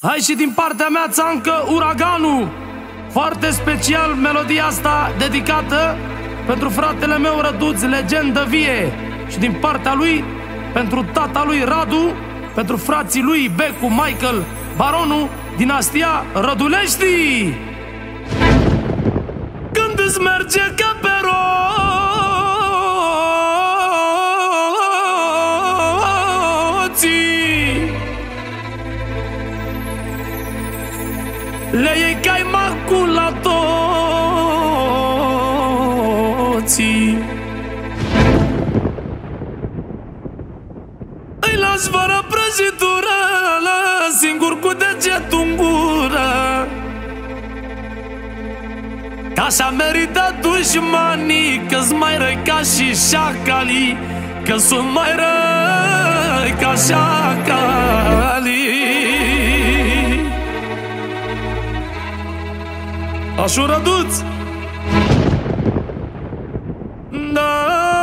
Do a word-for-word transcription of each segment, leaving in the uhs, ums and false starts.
Hai și din partea mea, Țancă, Uraganul. Foarte special melodia asta dedicată pentru fratele meu Răduț, legendă vie. Și din partea lui, pentru tata lui Radu, pentru frații lui Becu, Michael, Baronul, dinastia Rădulești. Când îți merge ca pe roții, le iei cai maculatoții, îi lași fără prăjitură, singur cu degetul în gură. Că așa merită dușmanii, că-s mai răi ca și șacalii, că sunt mai răi ca șacalii. Așa, Răduț? Da.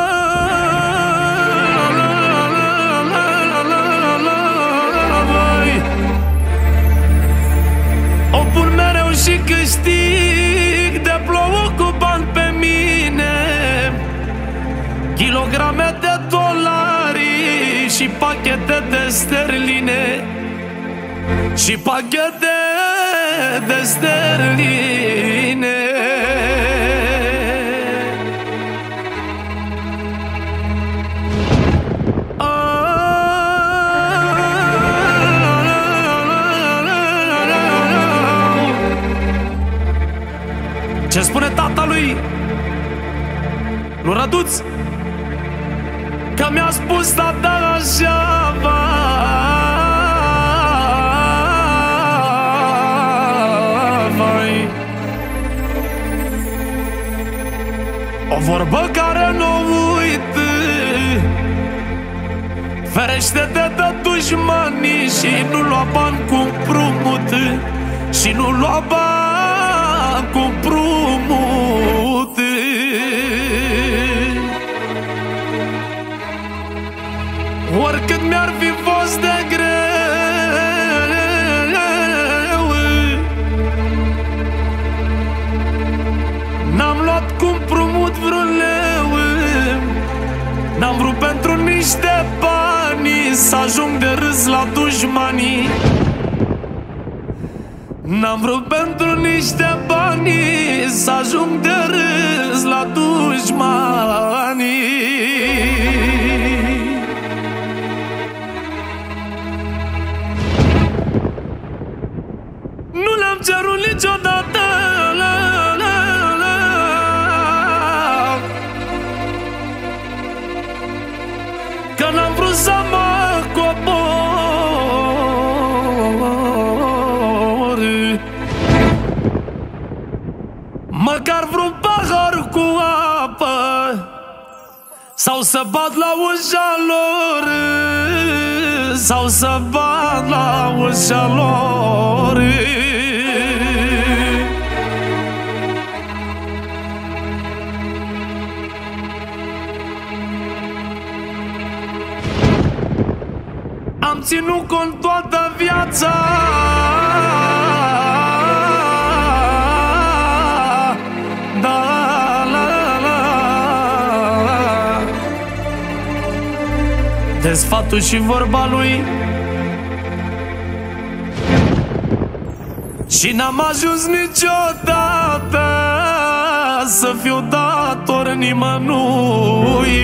O pun mereu și câștig, de plouă cu bani pe mine, kilograme de dolari și pachete de sterline, și pachete de sterline. Ce spune tata lui, lui Răduț? Că mi-a spus tata așa, vai, o vorbă care nu uit: ferește-te de dușmanii și nu lua bani cu împrumut, și nu lua bani cu împrumut. Oricât mi-ar fi fost de greu, n-am luat cu împrumut vreun leu. N-am vrut pentru niște bani să ajung de râs la dușmanii. N-am vrut pentru niște bani să ajung de râs la dușmanii. Nu le-am cerut niciodată, la, la, la, că n-am vrut să mă cobor, măcar vreun pahar cu apă, sau să bat la ușa lor, sau să bat la ușa lor. Am ținut cont toată viața de sfatul și vorba lui, și n-am ajuns niciodată să fiu dator nimănui.